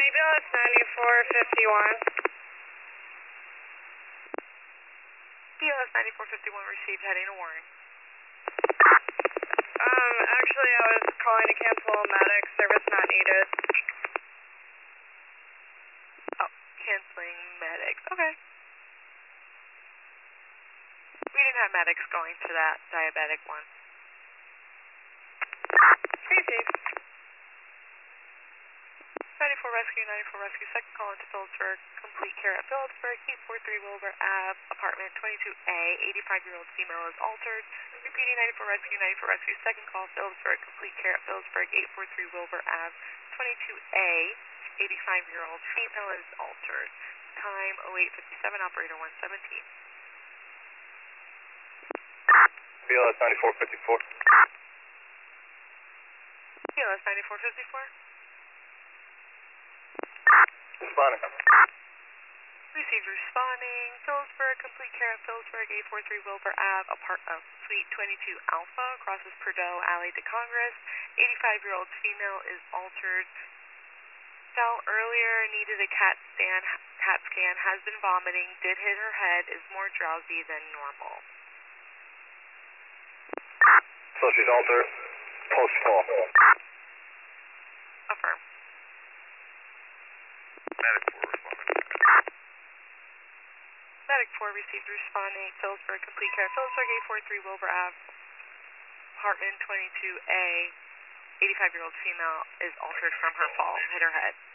CBLS 9451. BLS 9451 received, heading to Warren. Actually, I was calling to cancel medic, service not needed. Oh, canceling medics. Okay. We didn't have medics going to that diabetic one. Hey, Chief. 94 Rescue, 94 Rescue, second call into Phillipsburg, complete care at Phillipsburg, 843 Wilbur Ave, apartment 22A, 85-year-old female is altered. Repeating 94 Rescue, 94 Rescue, second call Phillipsburg, complete care at Phillipsburg, 843 Wilbur Ave, 22A, 85-year-old female is altered. Time 08:57, operator 117. BLS 9454. BLS 9454. Responding. Received responding. Phillipsburg, complete care at Phillipsburg, 843 Wilbur Ave, Suite 22 Alpha, crosses Perdot Alley to Congress. 85-year-old female is altered. Fell earlier, needed a CAT scan, has been vomiting, did hit her head, is more drowsy than normal. So she's altered post-fall. Affirm. Medic 4 responding. Medic 4 received responding. Phillipsburg, complete care. Phillipsburg, 843 Wilbur Ave, apartment 22A. 85-year-old female is altered from her fall, hit her head.